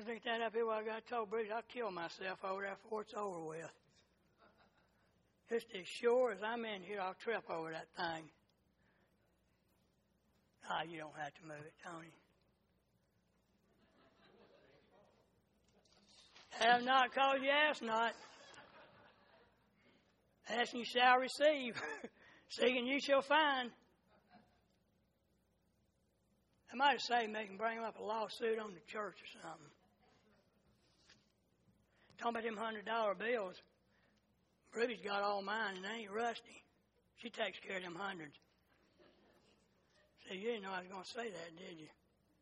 I think that up here where I got told, Bruce, I'll kill myself over there before it's over with. Just as sure as I'm in here, I'll trip over that thing. Ah, you don't have to move it, Tony. Have not cause you ask not. Asking you shall receive. Seeking you shall find. I might have said they can bring up a lawsuit on the church or something. Talking about them $100 bills. Ruby's got all mine and they ain't rusty. She takes care of them hundreds. See, you didn't know I was going to say that, did you?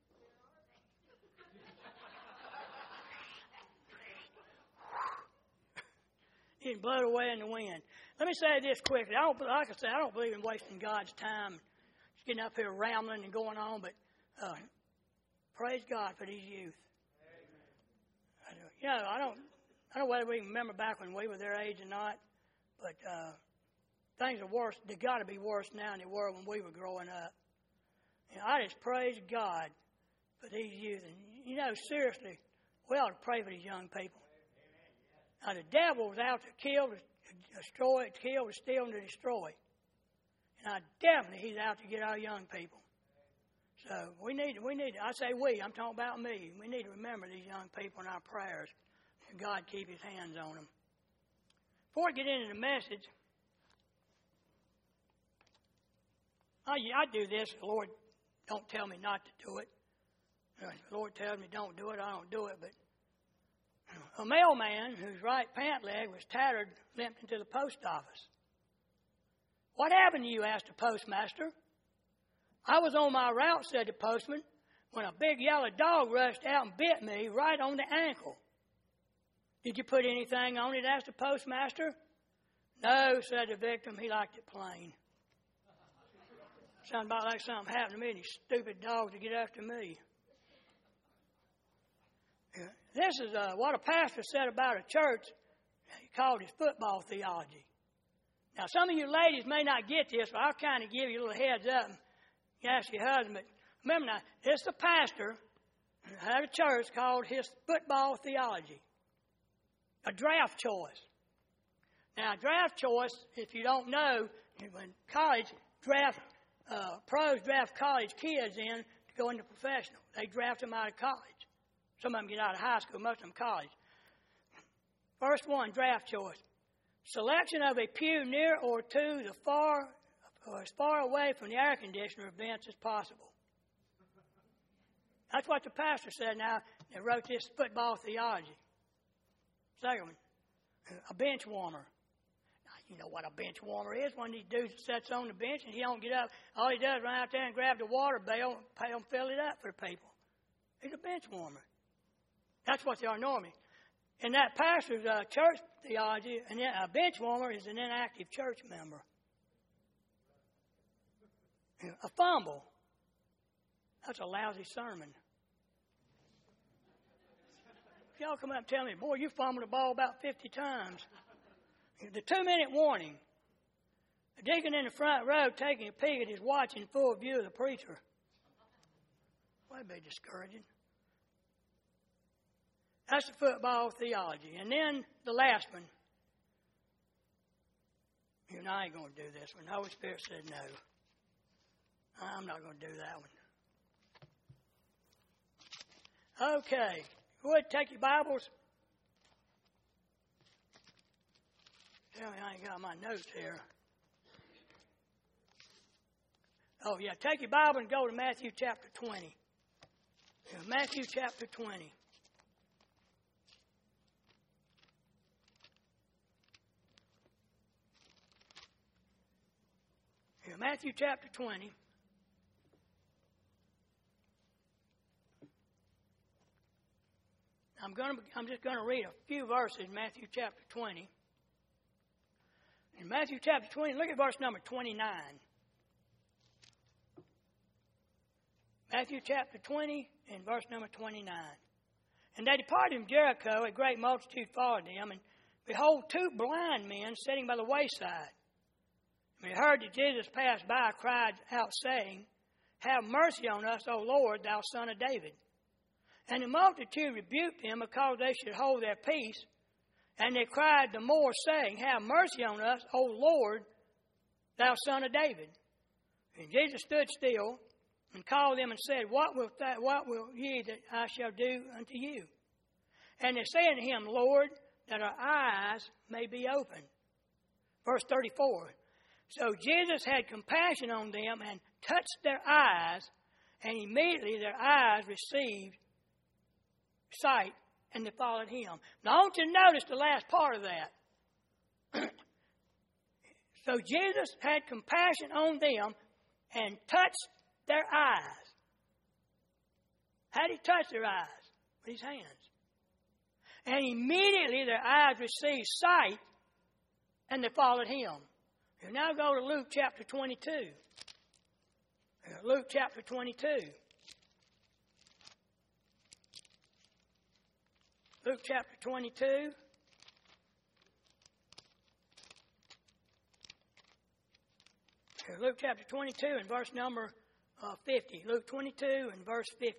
You can blow it away in the wind. Let me say this quickly. I don't believe in wasting God's time, just getting up here rambling and going on. But praise God for these youth. You know, I don't know whether we remember back when we were their age or not, but things are worse. They got to be worse now than they were when we were growing up. You know, I just praise God for these youth. And you know, seriously, we ought to pray for these young people. Now, the devil was out to kill, to destroy, to kill, to steal, and to destroy. And definitely he's out to get our young people. So we need, I say we, I'm talking about me. We need to remember these young people in our prayers. And God keep his hands on them. Before I get into the message, I do this. The Lord don't tell me not to do it. If the Lord tells me don't do it, I don't do it. But a mailman whose right pant leg was tattered limped into the post office. "What happened to you?" asked the postmaster. "I was on my route," said the postman, "when a big yellow dog rushed out and bit me right on the ankle." "Did you put anything on it?" asked the postmaster. "No," said the victim. "He liked it plain." Sounds about like something happened to me and these stupid dogs to get after me. This is what a pastor said about a church. He called his football theology. Now, some of you ladies may not get this, but I'll kind of give you a little heads up and ask your husband. But remember now, this is a pastor who had a church called his football theology. A draft choice. Now, draft choice, if you don't know, when college pros draft college kids in to go into professional. They draft them out of college. Some of them get out of high school, most of them college. First one, draft choice. Selection of a pew near or to the far, or as far away from the air conditioner vents as possible. That's what the pastor said now that wrote this football theology. Second one, a bench warmer. Now, you know what a bench warmer is. One of these dudes that sits on the bench and he don't get up. All he does is run out there and grab the water barrel and pay them fill it up for people. He's a bench warmer. That's what they are normally. In that pastor's church theology, a bench warmer is an inactive church member. A fumble. That's a lousy sermon. If y'all come up and tell me, "Boy, you fumbled the ball about 50 times." The 2-minute warning. A deacon in the front row taking a peek at his watch in full view of the preacher. Well, that'd be discouraging. That's the football theology. And then the last one. You know, I ain't going to do this one. The Holy Spirit said no. I'm not going to do that one. Okay. Go ahead and take your Bibles. Tell me I ain't got my notes here. Oh, yeah. Take your Bible and go to Matthew chapter 20. Matthew chapter 20. Matthew chapter 20. I'm just going to read a few verses in Matthew chapter 20. In Matthew chapter 20, look at verse number 29. Matthew chapter 20 and verse number 29. "And they departed from Jericho, a great multitude followed them, and behold, 2 blind men sitting by the wayside. When they heard that Jesus passed by, cried out, saying, Have mercy on us, O Lord, thou Son of David. And the multitude rebuked them because they should hold their peace. And they cried the more, saying, Have mercy on us, O Lord, thou Son of David. And Jesus stood still and called them and said, What will ye that I shall do unto you? And they said unto him, Lord, that our eyes may be opened. Verse 34. So Jesus had compassion on them and touched their eyes, and immediately their eyes received sight, and they followed him. Now I want you to notice the last part of that. So Jesus had compassion on them and touched their eyes. How did he touch their eyes? With his hands. And immediately their eyes received sight, and they followed him. You now go to Luke chapter 22. Luke chapter 22. Luke chapter 22. Luke chapter 22 and verse number 50. Luke 22 and verse 50.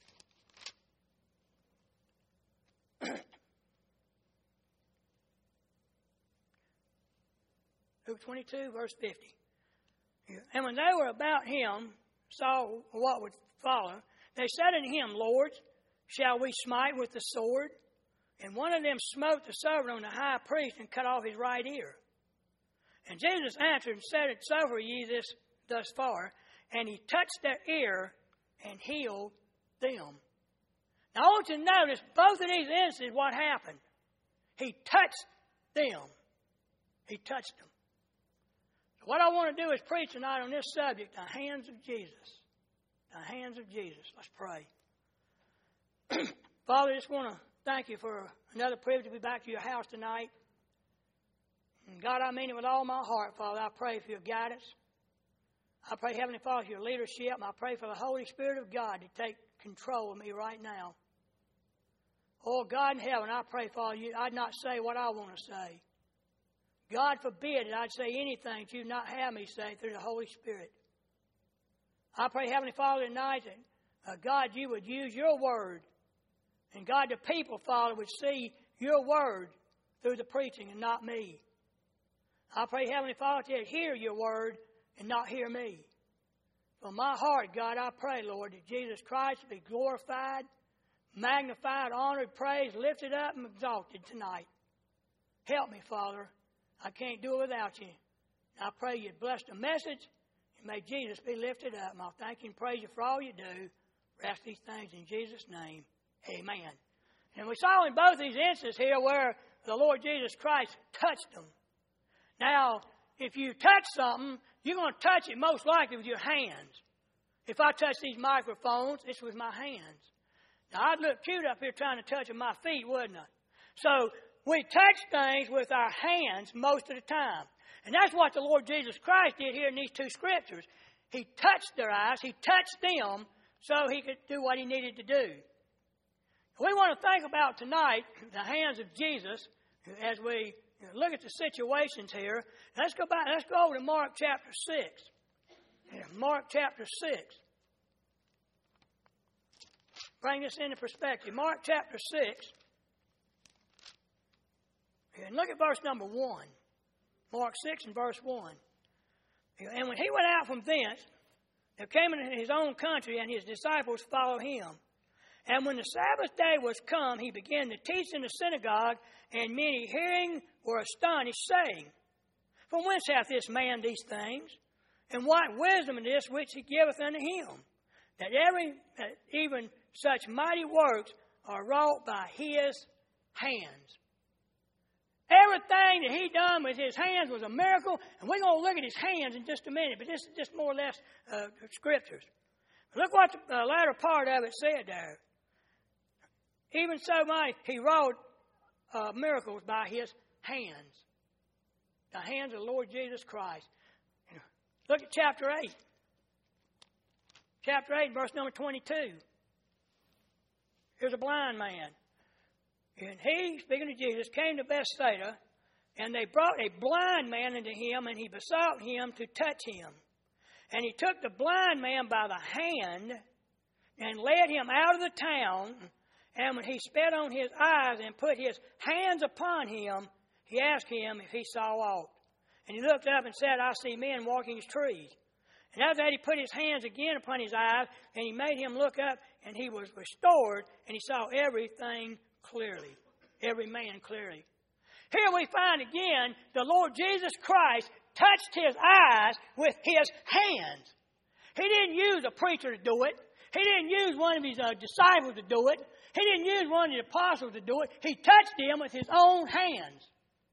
Luke 22, verse 50. And when they were about him, saw what would follow, they said unto him, Lord, shall we smite with the sword? And one of them smote the servant on the high priest and cut off his right ear. And Jesus answered and said, Suffer ye this thus far. And he touched their ear and healed them. Now I want you to notice both of these instances what happened. He touched them. He touched them. So what I want to do is preach tonight on this subject, the hands of Jesus. The hands of Jesus. Let's pray. Father, I just want to thank you for another privilege to be back to your house tonight. And God, I mean it with all my heart, Father. I pray for your guidance. I pray, Heavenly Father, for your leadership. And I pray for the Holy Spirit of God to take control of me right now. Oh, God in heaven, I pray, Father, I'd not say what I want to say. God forbid that I'd say anything that you not have me say through the Holy Spirit. I pray, Heavenly Father, tonight that, God, you would use your word. And God, the people, Father, would see your word through the preaching and not me. I pray, Heavenly Father, to hear your word and not hear me. From my heart, God, I pray, Lord, that Jesus Christ be glorified, magnified, honored, praised, lifted up, and exalted tonight. Help me, Father. I can't do it without you. I pray you'd bless the message, and may Jesus be lifted up. And I'll thank you and praise you for all you do. Ask these things in Jesus' name. Amen. And we saw in both these instances here where the Lord Jesus Christ touched them. Now, if you touch something, you're going to touch it most likely with your hands. If I touch these microphones, it's with my hands. Now, I'd look cute up here trying to touch with my feet, wouldn't I? So, we touch things with our hands most of the time. And that's what the Lord Jesus Christ did here in these two scriptures. He touched their eyes. He touched them so he could do what he needed to do. We want to think about tonight the hands of Jesus as we look at the situations here. Let's go back. Let's go over to Mark chapter 6. Mark chapter 6. Bring this into perspective. Mark chapter 6. And look at verse number 1. Mark 6 and verse 1. And when he went out from thence, there came into his own country, and his disciples followed him. And when the Sabbath day was come, he began to teach in the synagogue, and many hearing were astonished, saying, From whence hath this man these things? And what wisdom is this which he giveth unto him? That even such mighty works are wrought by his hands. Everything that he done with his hands was a miracle, and we're going to look at his hands in just a minute, but this is just more or less scriptures. Look what the latter part of it said there. Even so mighty, he wrought miracles by his hands. The hands of the Lord Jesus Christ. Look at chapter 8. Chapter 8, verse number 22. Here's a blind man. And he, speaking to Jesus, came to Bethsaida, and they brought a blind man unto him, and he besought him to touch him. And he took the blind man by the hand and led him out of the town And when he spit on his eyes and put his hands upon him, he asked him if he saw aught. And he looked up and said, I see men walking as trees. And after that he put his hands again upon his eyes, and he made him look up, and he was restored, and he saw everything clearly, every man clearly. Here we find again the Lord Jesus Christ touched his eyes with his hands. He didn't use a preacher to do it. He didn't use one of his disciples to do it. He didn't use one of the apostles to do it. He touched him with his own hands.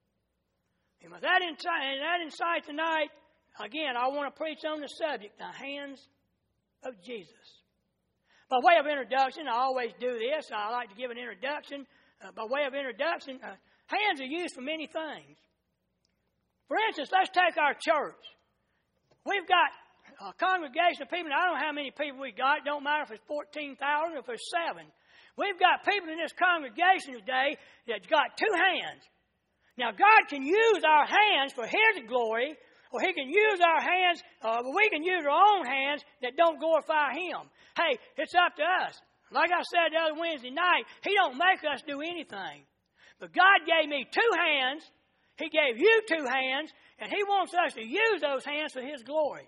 And with that insight tonight, again, I want to preach on the subject, the hands of Jesus. By way of introduction, I always do this. I like to give an introduction. By way of introduction, hands are used for many things. For instance, let's take our church. We've got a congregation of people. I don't know how many people we got. It don't matter if it's 14,000 or if it's 7. We've got people in this congregation today that's got 2 hands. Now, God can use our hands for His glory, or He can use our hands, we can use our own hands that don't glorify Him. Hey, it's up to us. Like I said the other Wednesday night, He don't make us do anything. But God gave me 2 hands. He gave you 2 hands, and He wants us to use those hands for His glory.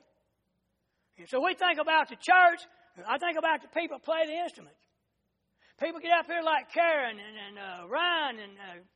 And so we think about the church. I think about the people that play the instruments. People get up here like Karen and Ryan and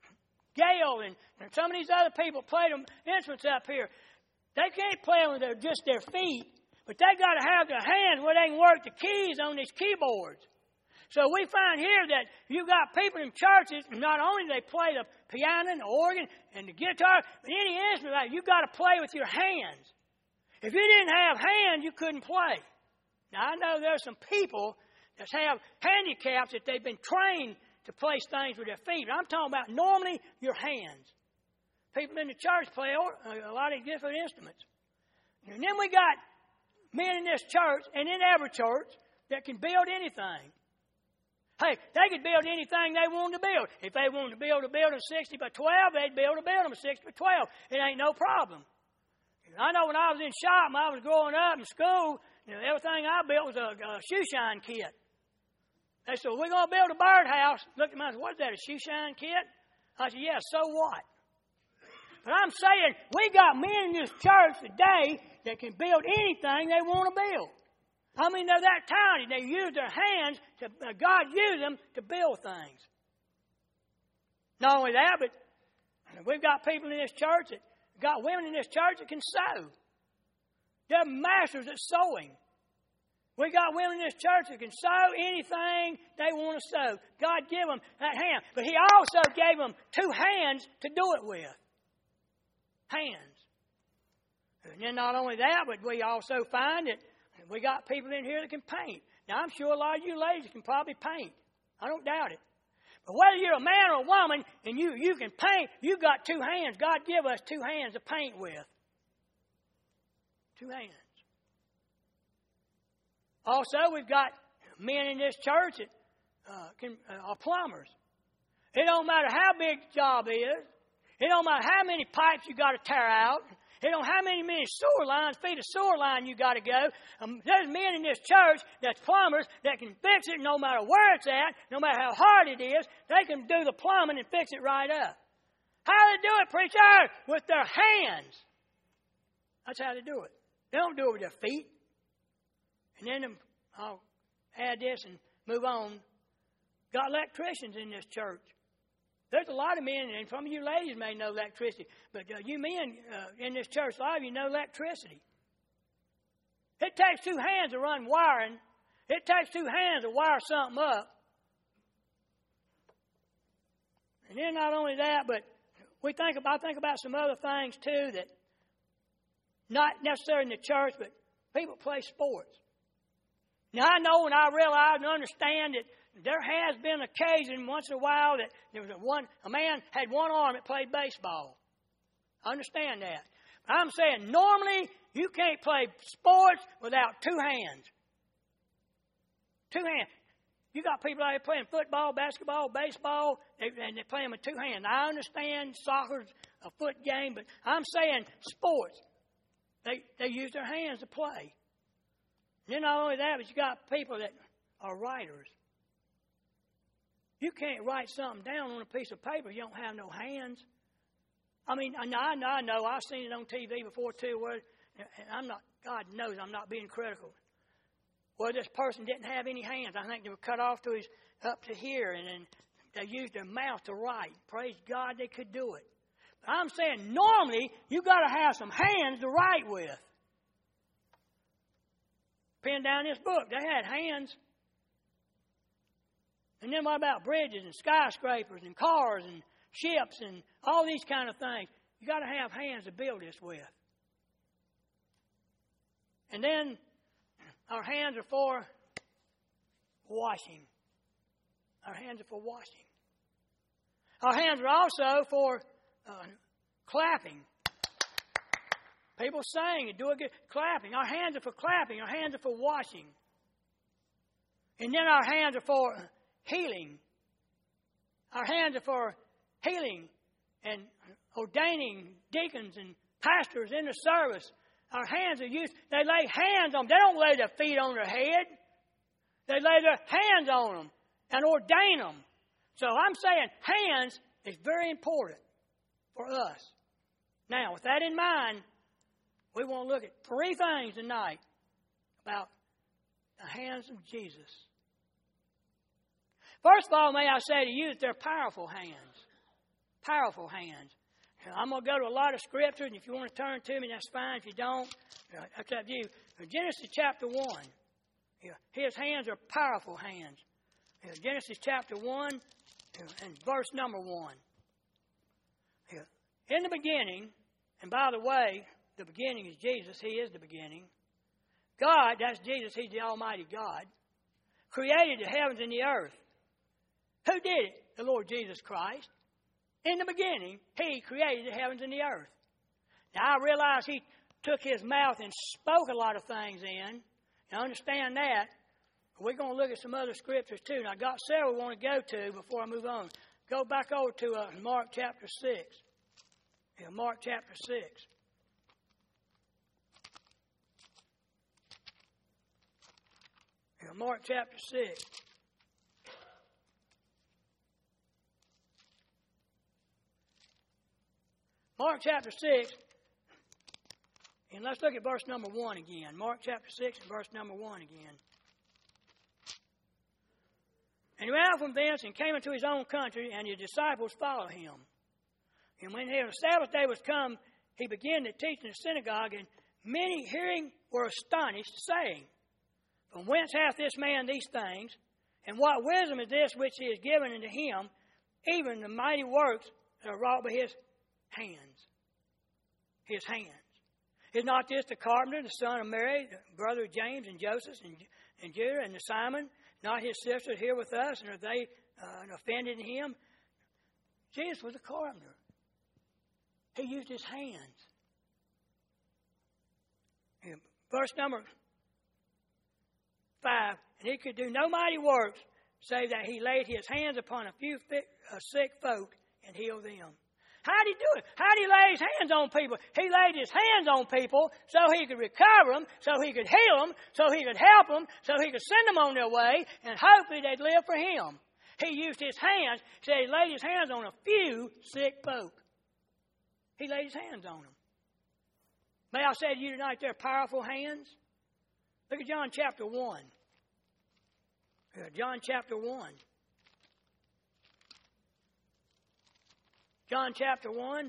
Gail and some of these other people play the instruments up here. They can't play with just their feet, but they got to have their hands where they can work the keys on these keyboards. So we find here that you got people in churches, not only do they play the piano and the organ and the guitar, but any instrument, you got to play with your hands. If you didn't have hands, you couldn't play. Now, I know there's some people that have handicaps that they've been trained to place things with their feet. But I'm talking about normally your hands. People in the church play a lot of different instruments. And then we got men in this church and in every church that can build anything. Hey, they could build anything they wanted to build. If they wanted to build a building 60 by 12, they'd build a building 60 by 12. It ain't no problem. I know when I was in shop, when I was growing up in school, everything I built was a shoe shine kit. They said, we're going to build a birdhouse. Looked at me and said, what is that, a shoe shine kit? I said, yeah, so what? But I'm saying, we got men in this church today that can build anything they want to build. I mean, they're that talented. They use their hands, God used them to build things. Not only that, but we've got people in this church got women in this church that can sew. They're masters at sewing. We got women in this church that can sew anything they want to sew. God gave them that hand. But He also gave them 2 hands to do it with. Hands. And then not only that, but we also find that we got people in here that can paint. Now, I'm sure a lot of you ladies can probably paint. I don't doubt it. But whether you're a man or a woman and you can paint, you've got 2 hands. God give us 2 hands to paint with. 2 hands. Also, we've got men in this church that are plumbers. It don't matter how big the job is. It don't matter how many pipes you got to tear out. It don't matter how many sewer lines, feet of sewer line you got to go. There's men in this church that's plumbers that can fix it no matter where it's at, no matter how hard it is. They can do the plumbing and fix it right up. How do they do it, preacher? With their hands. That's how they do it. They don't do it with their feet. And then I'll add this and move on. Got electricians in this church. There's a lot of men, and some of you ladies may know electricity, but you men in this church, a lot of you know electricity. It takes 2 hands to run wiring. It takes 2 hands to wire something up. And then not only that, but I think about some other things too that not necessarily in the church, but people play sports. Now, I know and I realize and understand that there has been occasion once in a while that there was a man had 1 arm that played baseball. I understand that. But I'm saying normally you can't play sports without 2 hands. 2 hands. You got people out here playing football, basketball, baseball, and they play them with 2 hands. I understand soccer's a foot game, but I'm saying sports. They use their hands to play. And then not only that, but you got people that are writers. You can't write something down on a piece of paper. You don't have no hands. I mean, I know. I've seen it on TV before too. Where, and I'm not. God knows I'm not being critical. Where this person didn't have any hands. I think they were cut off to his up to here, and then they used their mouth to write. Praise God, they could do it. But I'm saying normally you got to have some hands to write with. Pen down this book, they had hands. And then what about bridges and skyscrapers and cars and ships and all these kind of things? You got to have hands to build this with. And then our hands are for washing. Our hands are for washing. Our hands are also for clapping. People sing and do a good clapping. Our hands are for clapping. Our hands are for washing. And then our hands are for healing. Our hands are for healing and ordaining deacons and pastors in the service. Our hands are used. They lay hands on them. They don't lay their feet on their head. They lay their hands on them and ordain them. So I'm saying hands is very important for us. Now, with that in mind, we want to look at 3 things tonight about the hands of Jesus. First of all, may I say to you that they're powerful hands. Powerful hands. I'm going to go to a lot of scriptures, and if you want to turn to me, that's fine. If you don't, that's up to you. Genesis chapter 1. His hands are powerful hands. Genesis chapter 1 and verse number 1. In the beginning, and by the way, the beginning is Jesus. He is the beginning. God, that's Jesus. He's the Almighty God. Created the heavens and the earth. Who did it? The Lord Jesus Christ. In the beginning, He created the heavens and the earth. Now, I realize He took His mouth and spoke a lot of things in. Now, understand that. We're going to look at some other scriptures too. And I got several we want to go to before I move on. Go back over to Mark chapter 6. Mark chapter 6. Mark chapter 6. Mark chapter 6. And let's look at verse number 1 again. Mark chapter 6 and verse number 1 again. And he went out from thence and came into his own country, and his disciples followed him. And when the Sabbath day was come, he began to teach in the synagogue, and many hearing were astonished, saying, From whence hath this man these things? And what wisdom is this which is given unto him, even the mighty works that are wrought by his hands? His hands. Is not this the carpenter, the son of Mary, the brother of James and Joseph and Judah and the Simon? Not his sisters here with us, and are they offended in him? Jesus was a carpenter. He used his hands. Verse number 5. And he could do no mighty works, save that he laid his hands upon a few sick folk and healed them. How did he do it? How did he lay his hands on people? He laid his hands on people so he could recover them, so he could heal them, so he could help them, so he could send them on their way, and hopefully they'd live for him. He used his hands. He said he laid his hands on a few sick folk. He laid his hands on them. May I say to you tonight, they're powerful hands? Look at John chapter 1. John chapter 1. John chapter 1,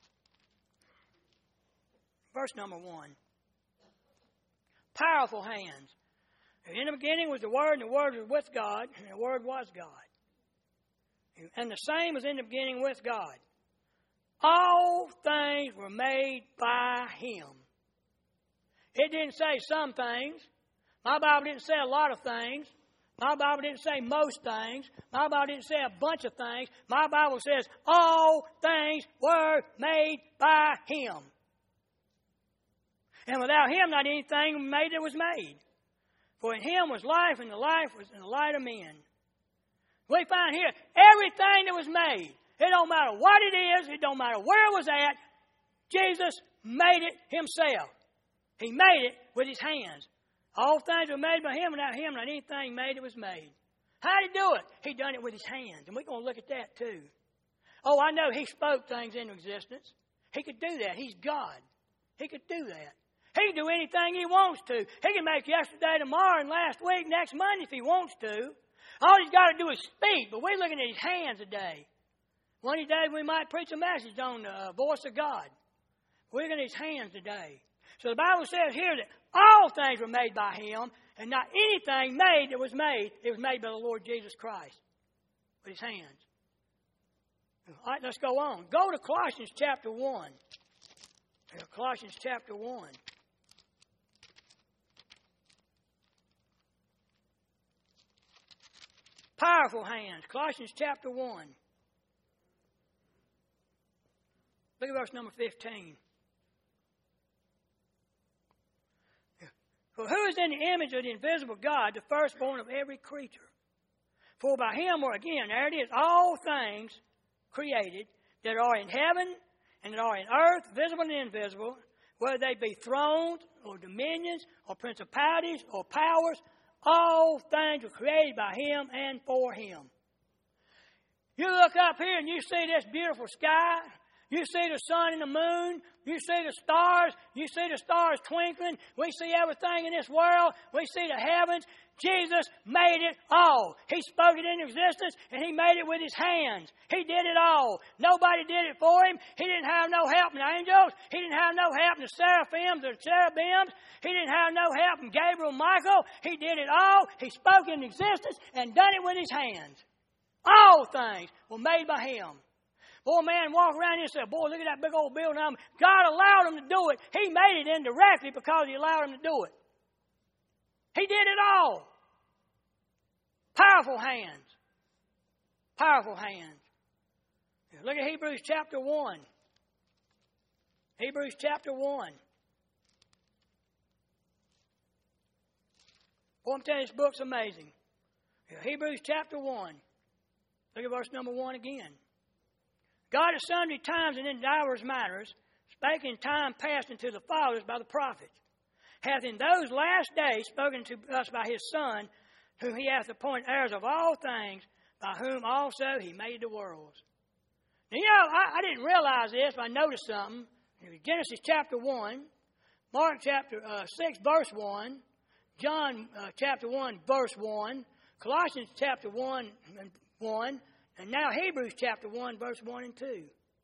verse number 1. Powerful hands. In the beginning was the Word, and the Word was with God, and the Word was God. And the same was in the beginning with God. All things were made by Him. It didn't say some things. My Bible didn't say a lot of things. My Bible didn't say most things. My Bible didn't say a bunch of things. My Bible says all things were made by Him. And without Him, not anything made that was made. For in Him was life, and the life was in the light of men. We find here everything that was made. It don't matter what it is. It don't matter where it was at. Jesus made it Himself. He made it with His hands. All things were made by Him, and without Him, not anything made that was made. How did he do it? He done it with his hands. And we're going to look at that too. Oh, I know he spoke things into existence. He could do that. He's God. He could do that. He can do anything he wants to. He can make yesterday, tomorrow, and last week, next Monday if he wants to. All he's got to do is speak. But we're looking at his hands today. One of these days we might preach a message on the voice of God. We're looking at his hands today. So the Bible says here that all things were made by him, and not anything made that was made. It was made by the Lord Jesus Christ with his hands. All right, let's go on. Go to Colossians chapter 1. Colossians chapter 1. Powerful hands. Colossians chapter 1. Look at verse number 15. For who is in the image of the invisible God, the firstborn of every creature? For by him were, again, there it is, all things created that are in heaven and that are in earth, visible and invisible, whether they be thrones or dominions or principalities or powers, all things were created by him and for him. You look up here and you see this beautiful sky. You see the sun and the moon. You see the stars. You see the stars twinkling. We see everything in this world. We see the heavens. Jesus made it all. He spoke it into existence, and he made it with his hands. He did it all. Nobody did it for him. He didn't have no help in the angels. He didn't have no help in the seraphims or cherubims. He didn't have no help in Gabriel and Michael. He did it all. He spoke into existence and done it with his hands. All things were made by him. Boy, man, walk around here and say, boy, look at that big old building. God allowed him to do it. He made it indirectly because he allowed him to do it. He did it all. Powerful hands. Powerful hands. Look at Hebrews chapter 1. Hebrews chapter 1. Boy, I'm telling you, this book's amazing. Hebrews chapter 1. Look at verse number 1 again. God at sundry times and in divers manners spake in time past unto the fathers by the prophets, hath in those last days spoken to us by his Son, whom he hath appointed heirs of all things, by whom also he made the worlds. Now, you know, I didn't realize this, but I noticed something. Genesis chapter 1, Mark chapter 6, verse 1, John chapter 1, verse 1, Colossians chapter 1, and now Hebrews chapter 1, verse 1 and 2.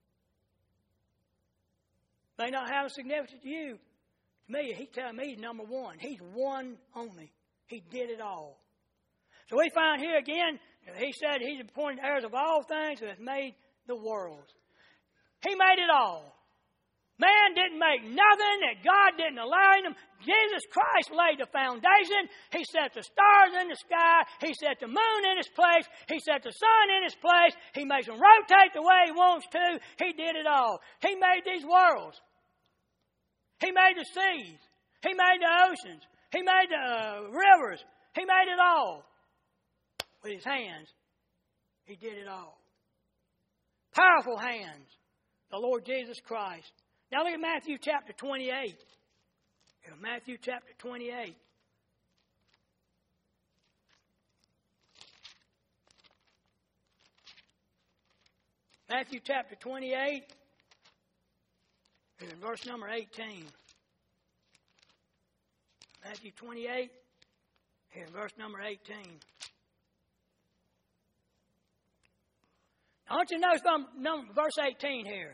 May not have a significance to you. To me, he's telling me he's number one. He's one only. He did it all. So we find here again, he said he's appointed heirs of all things who has made the world. He made it all. Man didn't make nothing that God didn't allow him. Jesus Christ laid the foundation. He set the stars in the sky. He set the moon in its place. He set the sun in its place. He makes them rotate the way he wants to. He did it all. He made these worlds. He made the seas. He made the oceans. He made the rivers. He made it all. With his hands, he did it all. Powerful hands. The Lord Jesus Christ. Now look at Matthew chapter 28. Matthew chapter 28. Matthew chapter 28, and verse number 18. Matthew 28, and verse number 18. I want you to notice verse 18 here.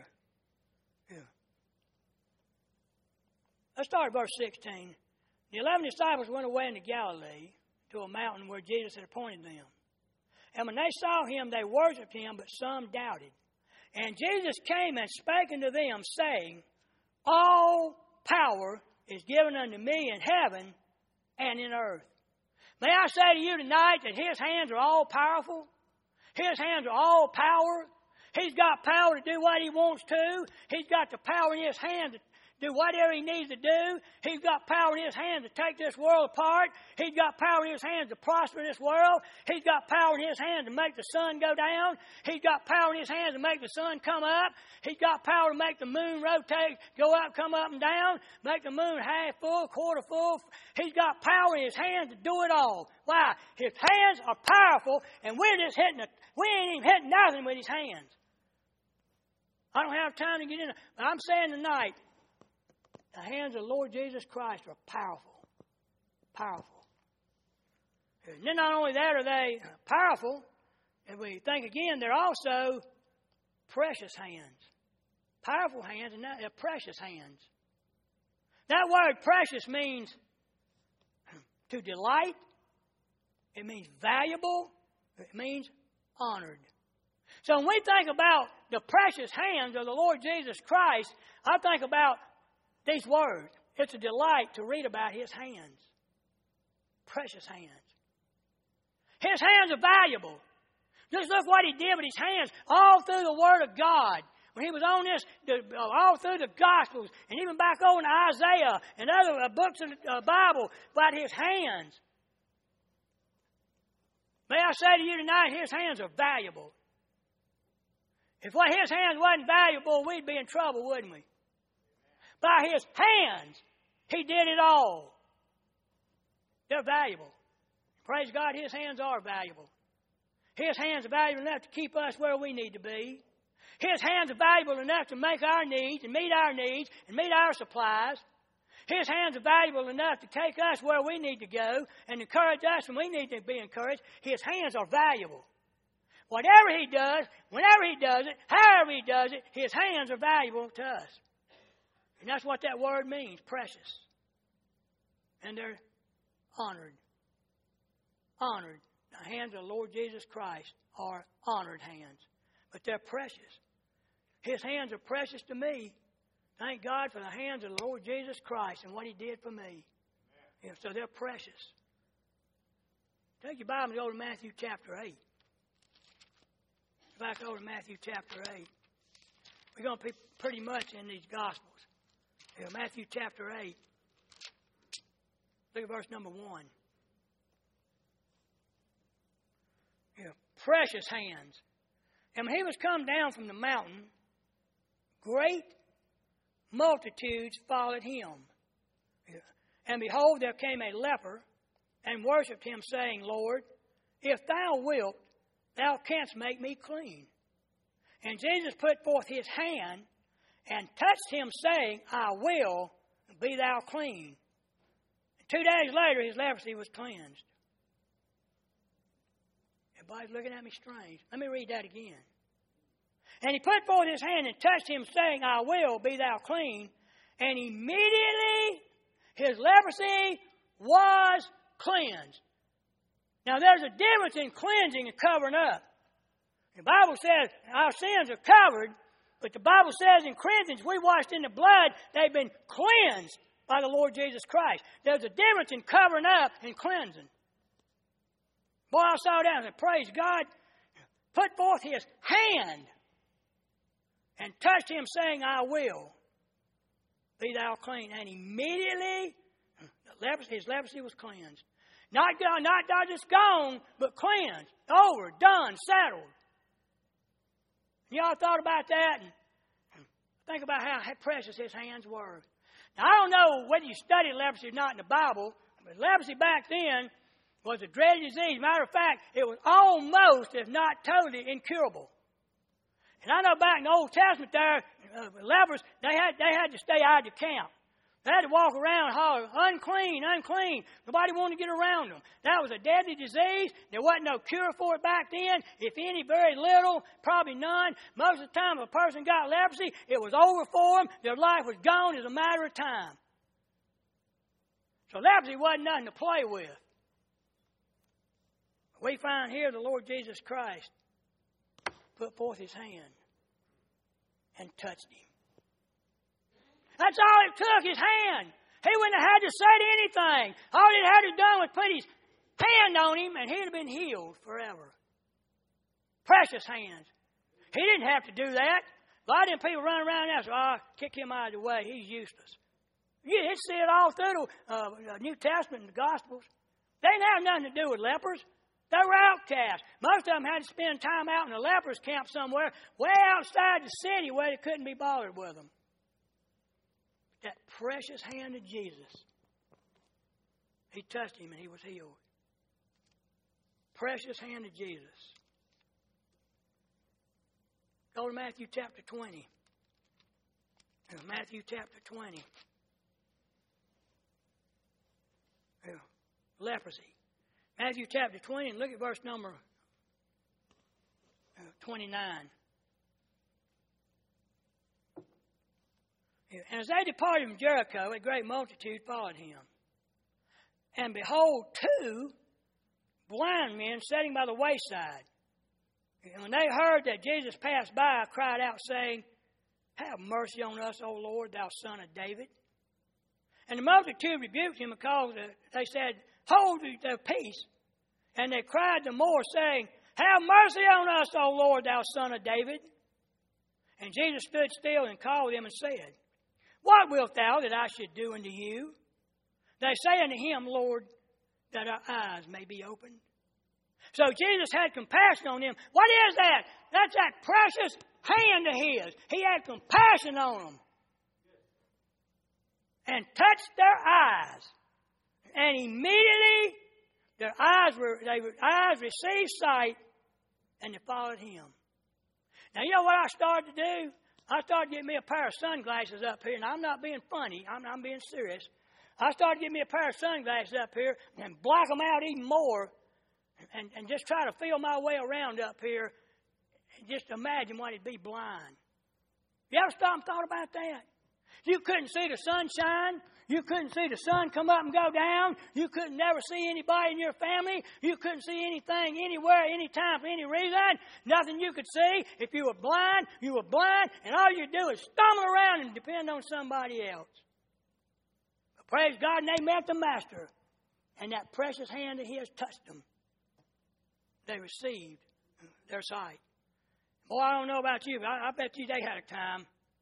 Let's start at verse 16. The 11 disciples went away into Galilee to a mountain where Jesus had appointed them. And when they saw him, they worshipped him, but some doubted. And Jesus came and spake unto them, saying, all power is given unto me in heaven and in earth. May I say to you tonight that his hands are all powerful? His hands are all power. He's got power to do what he wants to. He's got the power in his hand do whatever He needs to do. He's got power in His hands to take this world apart. He's got power in His hands to prosper this world. He's got power in His hands to make the sun go down. He's got power in His hands to make the sun come up. He's got power to make the moon rotate, go up, come up and down, make the moon half full, quarter full. He's got power in His hands to do it all. Why? His hands are powerful, and we ain't even hitting nothing with His hands. I don't have time to get into it, but I'm saying tonight, the hands of the Lord Jesus Christ are powerful. Powerful. And then not only that are they powerful, and we think again, they're also precious hands. Powerful hands, and they're precious hands. That word precious means to delight. It means valuable. It means honored. So when we think about the precious hands of the Lord Jesus Christ, I think about these words. It's a delight to read about His hands. Precious hands. His hands are valuable. Just look what He did with His hands all through the Word of God. When He was on this, all through the Gospels, and even back over to Isaiah and other books of the Bible about His hands. May I say to you tonight, His hands are valuable. If His hands wasn't valuable, we'd be in trouble, wouldn't we? By His hands, He did it all. They're valuable. Praise God, His hands are valuable. His hands are valuable enough to keep us where we need to be. His hands are valuable enough to make our needs and meet our needs and meet our supplies. His hands are valuable enough to take us where we need to go and encourage us when we need to be encouraged. His hands are valuable. Whatever He does, whenever He does it, however He does it, His hands are valuable to us. And that's what that word means, precious. And they're honored. Honored. The hands of the Lord Jesus Christ are honored hands. But they're precious. His hands are precious to me. Thank God for the hands of the Lord Jesus Christ and what He did for me. Yeah, so they're precious. Take your Bible and go to Matthew chapter 8. Back over to Matthew chapter 8. We're going to be pretty much in these Gospels. Yeah, Matthew chapter 8. Look at verse number 1. Yeah, precious hands. And when He was come down from the mountain, great multitudes followed Him. Yeah. And behold, there came a leper and worshipped Him, saying, Lord, if Thou wilt, Thou canst make me clean. And Jesus put forth His hand and touched him, saying, I will, be thou clean. And 2 days later, his leprosy was cleansed. Everybody's looking at me strange. Let me read that again. And he put forth his hand and touched him, saying, I will, be thou clean. And immediately his leprosy was cleansed. Now, there's a difference in cleansing and covering up. The Bible says our sins are covered, but the Bible says in Corinthians, we washed in the blood, they've been cleansed by the Lord Jesus Christ. There's a difference in covering up and cleansing. Boy, I saw that and said, praise God, put forth his hand and touched him, saying, I will, be thou clean. And immediately his leprosy was cleansed. Not just gone, but cleansed. Over, done, settled. Y'all thought about that and think about how precious his hands were. Now, I don't know whether you studied leprosy or not in the Bible, but leprosy back then was a dreaded disease. Matter of fact, it was almost, if not totally, incurable. And I know back in the Old Testament there, lepers, they had to stay out of the camp. They had to walk around and holler, unclean, unclean. Nobody wanted to get around them. That was a deadly disease. There wasn't no cure for it back then. If any, very little, probably none. Most of the time, if a person got leprosy, it was over for them. Their life was gone as a matter of time. So leprosy wasn't nothing to play with. We find here the Lord Jesus Christ put forth his hand and touched him. That's all it took, his hand. He wouldn't have had to say anything. All he had to do was put his hand on him and he'd have been healed forever. Precious hands. He didn't have to do that. A lot of them people run around now and say, kick him out of the way. He's useless. You see it all through the New Testament and the Gospels. They didn't have nothing to do with lepers. They were outcasts. Most of them had to spend time out in a leper's camp somewhere, way outside the city where they couldn't be bothered with them. That precious hand of Jesus, he touched him and he was healed. Precious hand of Jesus. Go to Matthew chapter 20. Matthew chapter 20. Leprosy. Matthew chapter 20, and look at verse number 29. And as they departed from Jericho, a great multitude followed him. And behold, 2 blind men sitting by the wayside. And when they heard that Jesus passed by, cried out, saying, Have mercy on us, O Lord, thou Son of David. And the multitude rebuked him because they said, Hold their peace. And they cried the more, saying, Have mercy on us, O Lord, thou Son of David. And Jesus stood still and called them and said, What wilt thou that I should do unto you? They say unto him, Lord, that our eyes may be opened. So Jesus had compassion on them. What is that? That's that precious hand of his. He had compassion on them. And touched their eyes. And immediately their eyes received sight, and they followed him. Now, you know what I started to do? I started getting me a pair of sunglasses up here, and I'm not being funny. I'm being serious. I started getting me a pair of sunglasses up here and black them out even more, and just try to feel my way around up here, and just imagine what it'd be blind. You ever stopped and thought about that? You couldn't see the sunshine. You couldn't see the sun come up and go down. You couldn't never see anybody in your family. You couldn't see anything anywhere, anytime, for any reason. Nothing you could see. If you were blind, you were blind. And all you do is stumble around and depend on somebody else. But praise God, and they met the Master. And that precious hand of his touched them. They received their sight. Boy, I don't know about you, but I bet you they had a time.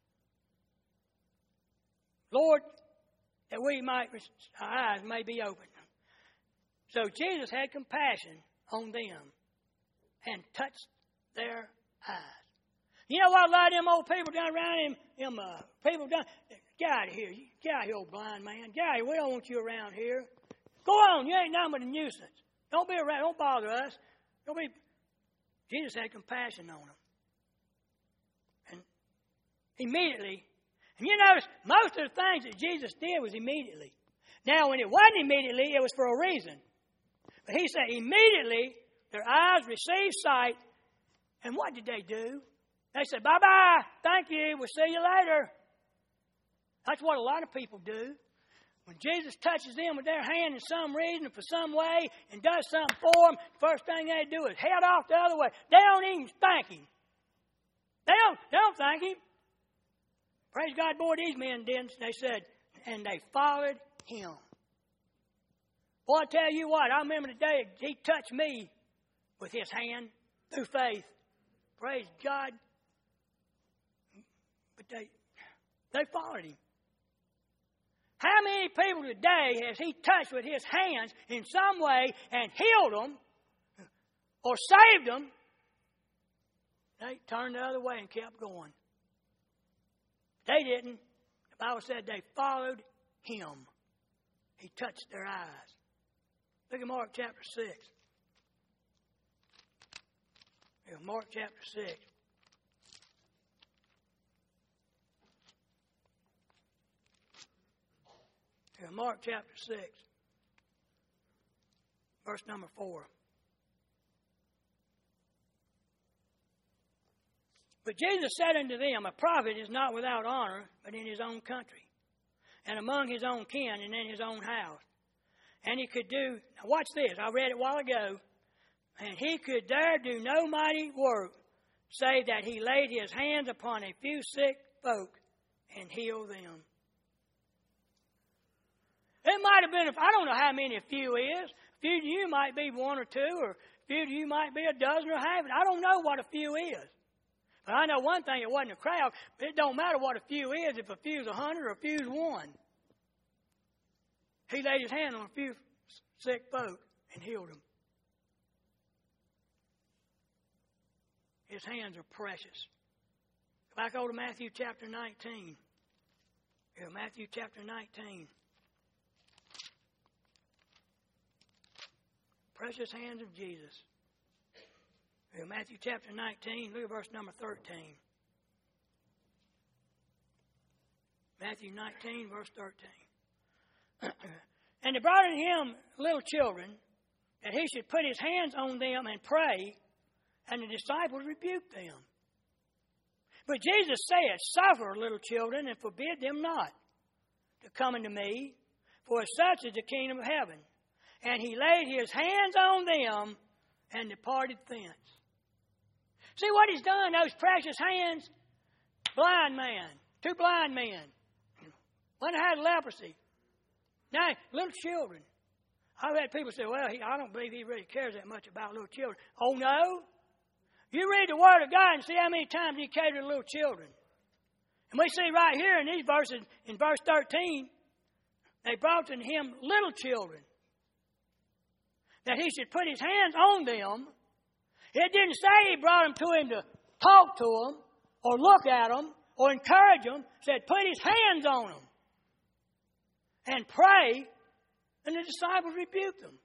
Lord, that our eyes may be opened. So Jesus had compassion on them and touched their eyes. You know what a lot of them old people done around him, people done? Get out of here. Get out of here, old blind man. Get out of here. We don't want you around here. Go on. You ain't nothing but a nuisance. Don't be around. Don't bother us. Jesus had compassion on them. And immediately, and you notice, most of the things that Jesus did was immediately. Now, when it wasn't immediately, it was for a reason. But he said, immediately, their eyes received sight. And what did they do? They said, bye-bye, thank you, we'll see you later. That's what a lot of people do. When Jesus touches them with their hand in some reason, for some way, and does something for them, the first thing they do is head off the other way. They don't even thank him. They don't thank him. Praise God, boy, these men didn't. They said, and they followed him. Boy, I tell you what, I remember the day he touched me with his hand through faith. Praise God. But they followed him. How many people today has he touched with his hands in some way and healed them or saved them? They turned the other way and kept going. They didn't. The Bible said they followed him. He touched their eyes. Look at Mark chapter 6. Mark chapter 6. Mark chapter 6. Verse number 4. But Jesus said unto them, a prophet is not without honor, but in his own country, and among his own kin, and in his own house. And he could do, now watch this, I read it a while ago, and he could there do no mighty work, save that he laid his hands upon a few sick folk and healed them. It might have been, I don't know how many a few is. A few to you might be one or two, or a few to you might be a dozen or half. I don't know what a few is. But I know one thing, it wasn't a crowd. But it don't matter what a few is, if a few's 100 or a few's 1. He laid his hand on a few sick folk and healed them. His hands are precious. Go back over to Matthew chapter 19. Here, Matthew chapter 19. Precious hands of Jesus. Here, Matthew chapter 19, look at verse number 13. Matthew 19, verse 13. And they brought unto him little children, that he should put his hands on them and pray, and the disciples rebuked them. But Jesus said, Suffer little children, and forbid them not to come unto me, for such is the kingdom of heaven. And he laid his hands on them, and departed thence. See what he's done, those precious hands? Blind man, 2 blind men. One had leprosy. Now, little children. I've had people say, well, I don't believe he really cares that much about little children. Oh, no? You read the Word of God and see how many times he catered to little children. And we see right here in these verses, in verse 13, they brought to him little children, that he should put his hands on them. It didn't say he brought them to him to talk to them or look at them or encourage them. It said put his hands on them and pray, and the disciples rebuked them.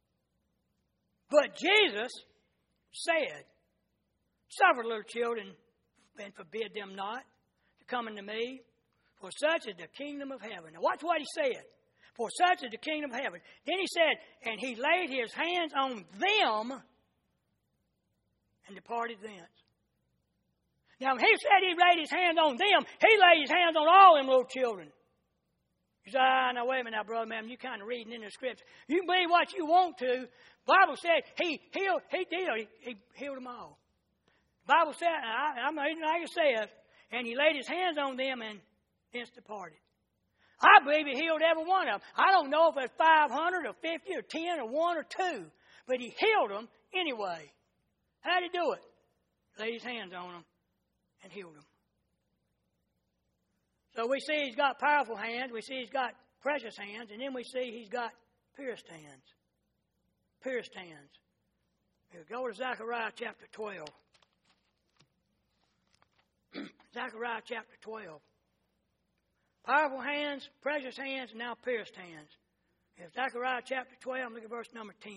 But Jesus said, Suffer little children and forbid them not to come unto me, for such is the kingdom of heaven. Now watch what he said. For such is the kingdom of heaven. Then he said, and he laid his hands on them and departed thence. Now when he said he laid his hands on them, he laid his hands on all them little children. You say, now wait a minute now, brother, man, you kind of reading in the scripture. You can believe what you want to. The Bible said he healed them all. The Bible said, I'm reading like it says, and he laid his hands on them and thence departed. I believe he healed every one of them. I don't know if it's 500 or 50 or 10 or 1 or 2, but he healed them anyway. How did he do it? Laid his hands on them and healed them. So we see he's got powerful hands, we see he's got precious hands, and then we see he's got pierced hands. Pierced hands. Here, go to Zechariah chapter 12. Zechariah chapter 12. Powerful hands, precious hands, and now pierced hands. Here's Zechariah chapter 12, look at verse number 10.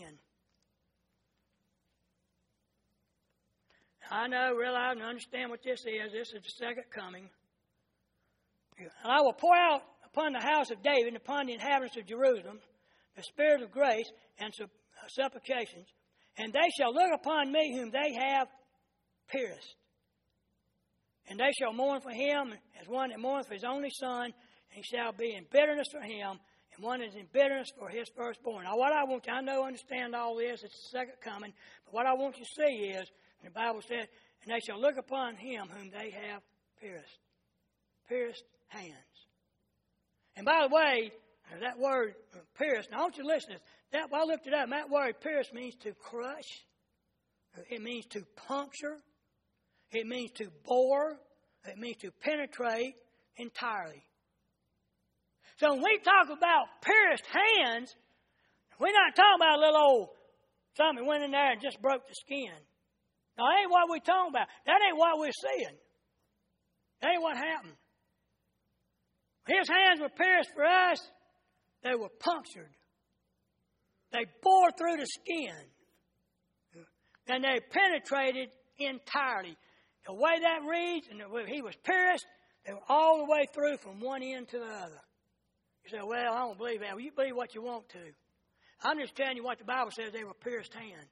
I know, realize, and understand what this is. This is the second coming. And I will pour out upon the house of David and upon the inhabitants of Jerusalem the spirit of grace and supplications, and they shall look upon me whom they have pierced. And they shall mourn for him as one that mourneth for his only son, and he shall be in bitterness for him, and one is in bitterness for his firstborn. Now what I want you, I know, understand all this, it's the second coming, but what I want you to see is, and the Bible said, and they shall look upon him whom they have pierced. Pierced hands. And by the way, that word pierced, now I want you to listen to this. I looked it up, and that word pierced means to crush. It means to puncture. It means to bore. It means to penetrate entirely. So when we talk about pierced hands, we're not talking about a little old something went in there and just broke the skin. Now, that ain't what we're talking about. That ain't what we're seeing. That ain't what happened. His hands were pierced for us. They were punctured. They bored through the skin. And they penetrated entirely. The way that reads, and he was pierced, they were all the way through from one end to the other. You say, well, I don't believe that. Well, you believe what you want to. I'm just telling you what the Bible says, they were pierced hands.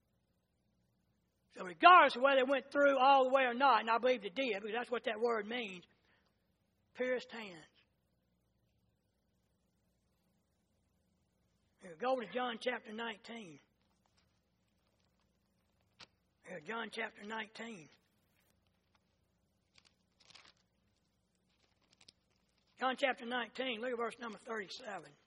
So regardless of whether they went through all the way or not, and I believe they did, because that's what that word means, pierced hands. Here, go to John chapter 19. Here, John chapter 19. John chapter 19, look at verse number 37.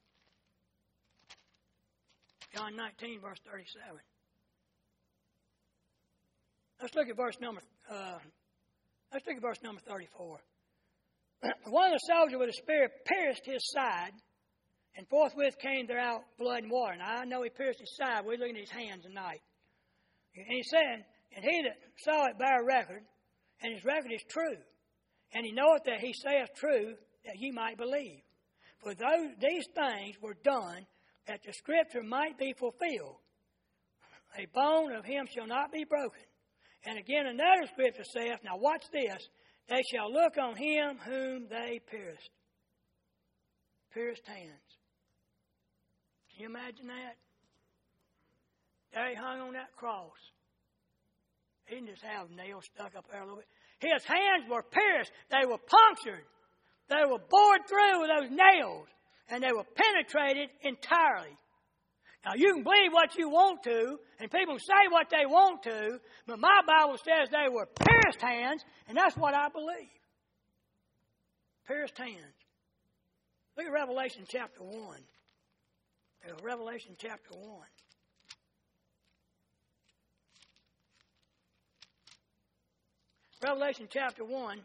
John 19, verse 37. Let's look at verse number Let's look at verse number 34. One of the soldiers with a spear pierced his side, and forthwith came there out blood and water. Now, I know he pierced his side. We're looking at his hands tonight. And he said, and he that saw it bare record, and his record is true. And he knoweth that he saith true, that ye might believe. For these things were done, that the scripture might be fulfilled. A bone of him shall not be broken. And again another scripture saith, now watch this, they shall look on him whom they pierced. Pierced hands. Can you imagine that? There he hung on that cross. He didn't just have nails stuck up there a little bit. His hands were pierced. They were punctured. They were bored through with those nails. And they were penetrated entirely. Now, you can believe what you want to, and people say what they want to, but my Bible says they were pierced hands, and that's what I believe. Pierced hands. Look at Revelation chapter 1. Revelation chapter 1. Revelation chapter 1.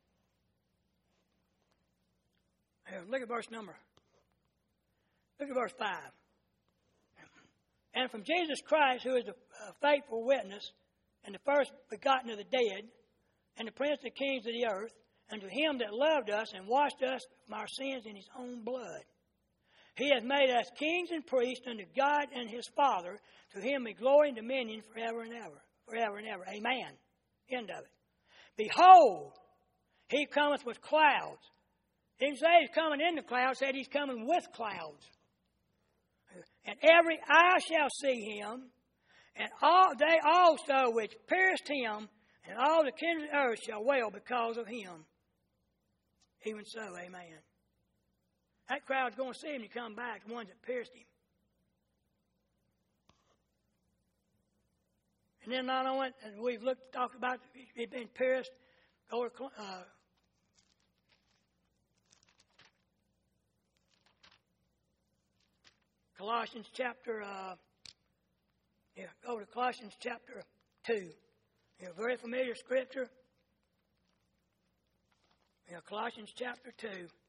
Look at verse 5. And from Jesus Christ, who is a faithful witness, and the first begotten of the dead, and the prince of the kings of the earth, and to him that loved us and washed us from our sins in his own blood. He has made us kings and priests unto God and his Father. To him be glory and dominion forever and ever. Forever and ever. Amen. End of it. Behold, he cometh with clouds. He didn't say he's coming in the clouds, he said he's coming with clouds. And every eye shall see him, and they also which pierced him, and all the kindred of the earth shall wail because of him. Even so, amen. That crowd's going to see him when he come back, the ones that pierced him. And then not only, and we've talked about it being pierced, go to Colossians chapter, go to Colossians chapter 2. Very familiar scripture. Colossians chapter 2.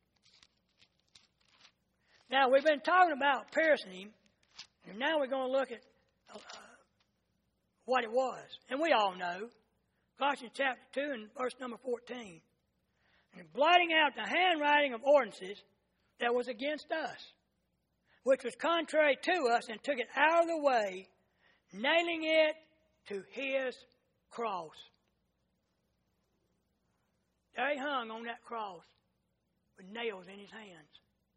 Now, we've been talking about piercing him, and now we're going to look at what it was. And we all know. Colossians chapter 2 and verse number 14. And blotting out the handwriting of ordinances that was against us, which was contrary to us, and took it out of the way, nailing it to his cross. There he hung on that cross with nails in his hands.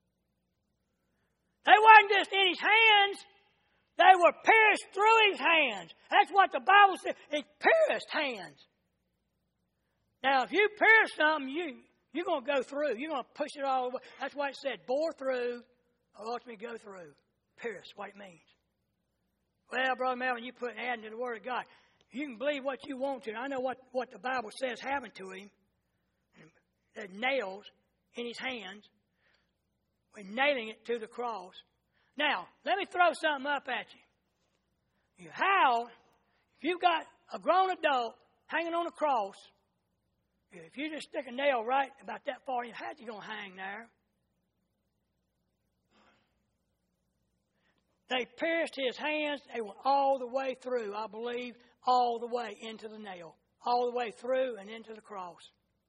They wasn't just in his hands. They were pierced through his hands. That's what the Bible says. It's pierced hands. Now, if you pierce something, you're going to go through. You're going to push it all the way. That's why it said, bore through, or ultimately go through. Pierce, what it means. Well, Brother Melvin, you put an ad into the Word of God. You can believe what you want to. I know what the Bible says happened to him. The nails in his hands. We're nailing it to the cross. Now, let me throw something up at you. If you've got a grown adult hanging on a cross, if you just stick a nail right about that far in, how's he going to hang there? They pierced his hands. They went all the way through, I believe, all the way into the nail. All the way through and into the cross.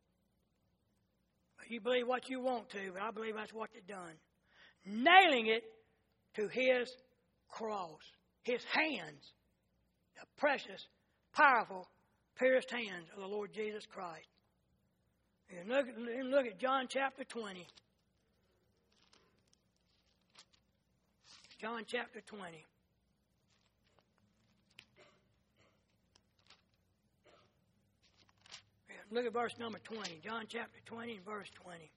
But you believe what you want to, but I believe that's what they've done. Nailing it to his cross. His hands. The precious, powerful, pierced hands of the Lord Jesus Christ. And look at John chapter 20. John chapter 20. Look at verse number 20. John chapter 20 and verse 20.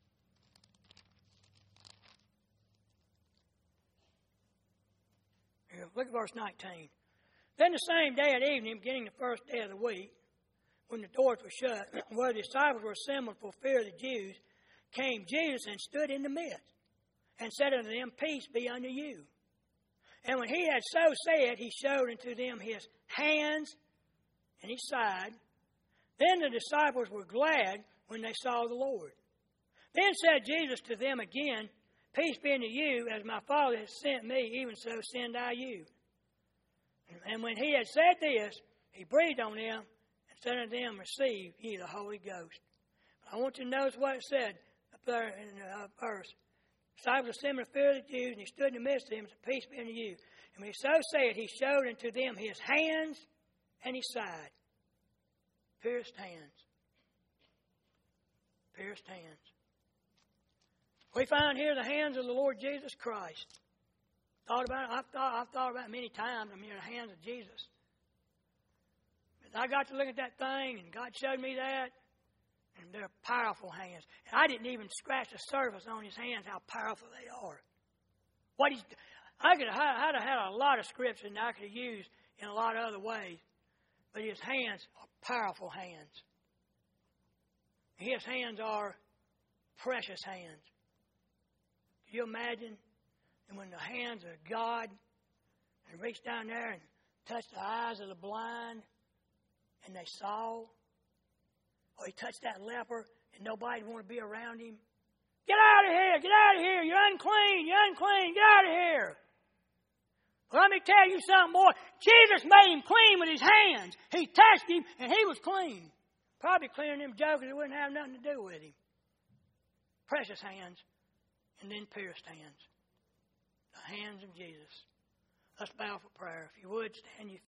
Look at verse 19. Then the same day at evening, beginning the first day of the week, when the doors were shut, where the disciples were assembled for fear of the Jews, came Jesus and stood in the midst, and said unto them, Peace be unto you. And when he had so said, he showed unto them his hands and his side. Then the disciples were glad when they saw the Lord. Then said Jesus to them again, Peace be unto you, as my Father has sent me, even so send I you. And when he had said this, he breathed on them and said unto them, Receive ye the Holy Ghost. I want you to notice what it said up there in the verse. Disciples assembled the fear of the Jews, and he stood in the midst of them, and said, Peace be unto you. And when he so said, he showed unto them his hands and his side. Pierced hands. Pierced hands. We find here the hands of the Lord Jesus Christ. Thought about it. I've thought about it many times. I'm here in the hands of Jesus. And I got to look at that thing, and God showed me that. And they're powerful hands. And I didn't even scratch the surface on his hands, how powerful they are. I'd have had a lot of scripture that I could have used in a lot of other ways. But his hands are powerful hands. His hands are precious hands. Can you imagine? And when the hands of God and reached down there and touched the eyes of the blind and they saw, or he touched that leper and nobody wanted to be around him. Get out of here! Get out of here! You're unclean! You're unclean! Get out of here! Well, let me tell you something, boy. Jesus made him clean with his hands. He touched him and he was clean. Probably cleaning them jokers that wouldn't have nothing to do with him. Precious hands and then pierced hands. The hands of Jesus. Let's bow for prayer. If you would, stand you.